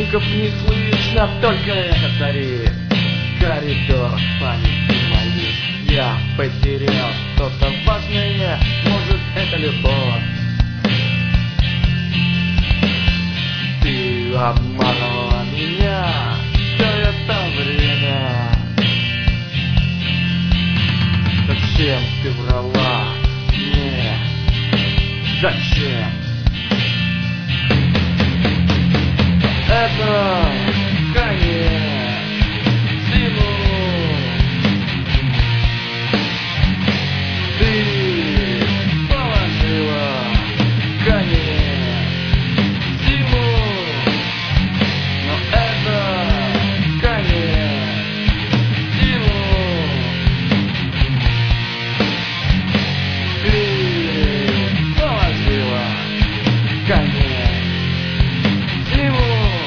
звуков не слышно, только эхо царит. Коридор памяти моей. Я потерял что-то важное, может это любовь. Ты обманула меня все это время. Зачем ты врала мне? Зачем? Это конец всему. Ты положила конец всему. Но это конец всему. Ты положила конец всему.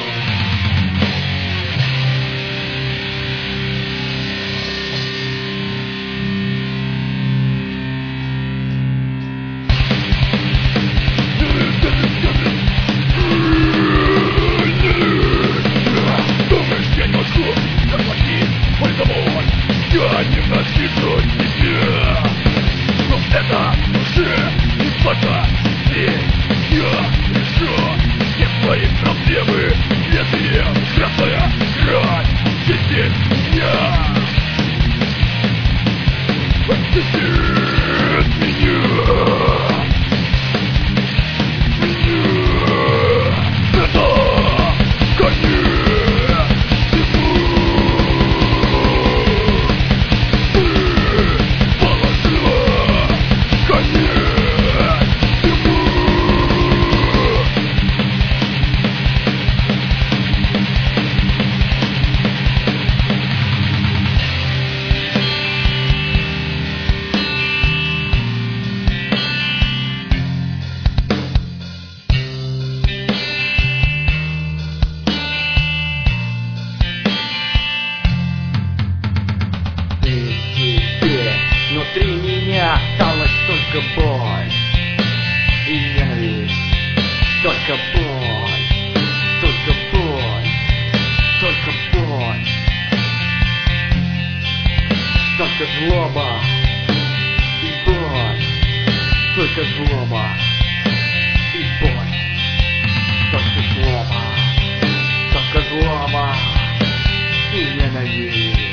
Я ненавижу тебя, но это уже не фото. Здесь я решу все свои проблемы. Лезвие, красная грань, здесь меня. Отпусти меня. Это конец. Внутри меня осталась только боль и ненависть. Только боль, только боль, только боль. Только злоба и боль. Только злоба и боль. Только злоба и ненависть.